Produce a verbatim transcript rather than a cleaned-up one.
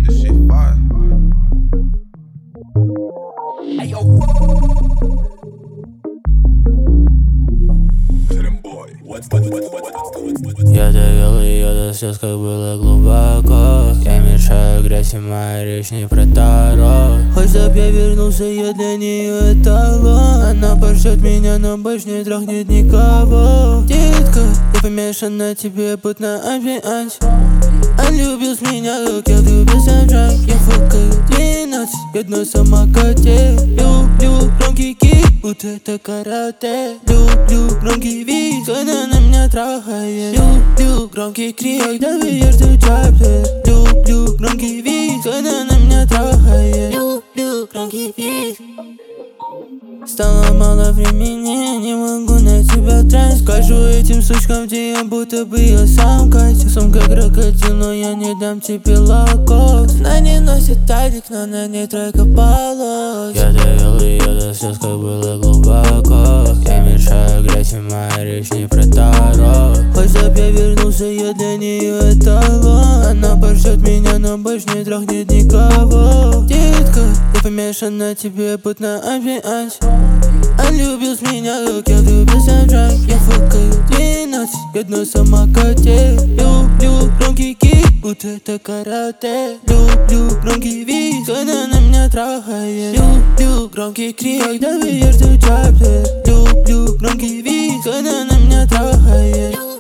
beat, this shit fire. Я довел ее до слез, как было глубоко. Я мешаю грязь, и моя речь не про таро. Хоть чтоб я вернулся, я для нее эталон. Она пошлет меня, но больше не трахнет никого. Детка, я помешан на тебе, будь на амбиансе. Он любил с меня, как я влюбился в джанк. Я фукаю двенадцать, еду на самокате. Люблю громкий кик, будто это карате. Люблю громкий вид, когда на меня трахает. Люблю громкий крик, когда ветер трапит. Люблю громкий вид, когда на меня трахает. Люблю громкий вид. Стало мало времени, не могу на тебя транс. Скажу этим сучкам, где я будто бы я сам Катя. Сумка крокодил, но я не дам тебе лакос. Она не носит тазик, но на ней тройка полос. Я довел ее до слез, как было глубоко. Я мешаю грязь, и моя речь не про таро. Хоть чтоб я вернулся, я для нее эталон. Она пошлет меня, но больше не трахнет никого. Детка, я помешан на тебе, будь на амбиансе. Он любил с меня, как я влюбился в джанк. Я фукаю двенадцать, еду на самокате. Люблю громкий кик, будто это карате. Люблю громкий вид, когда на меня трахает. Люблю громкий крик, когда ветер трапит. Люблю громкий вид, когда на меня трахает.